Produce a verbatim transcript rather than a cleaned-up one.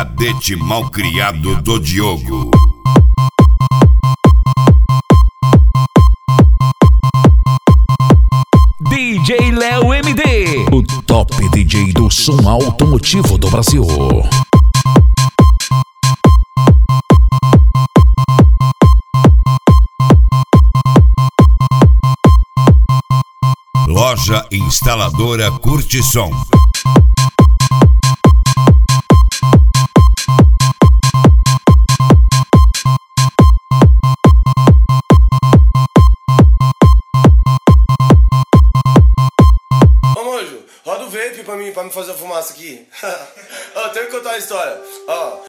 cadete malcriado do Diogo. D J Léo M D, o top D J do som automotivo do Brasil. Loja instaladora Curte Som. Ô Monjo, roda o vape pra mim, pra me fazer a fumaça aqui. Ó, tenho que contar a história. Ó.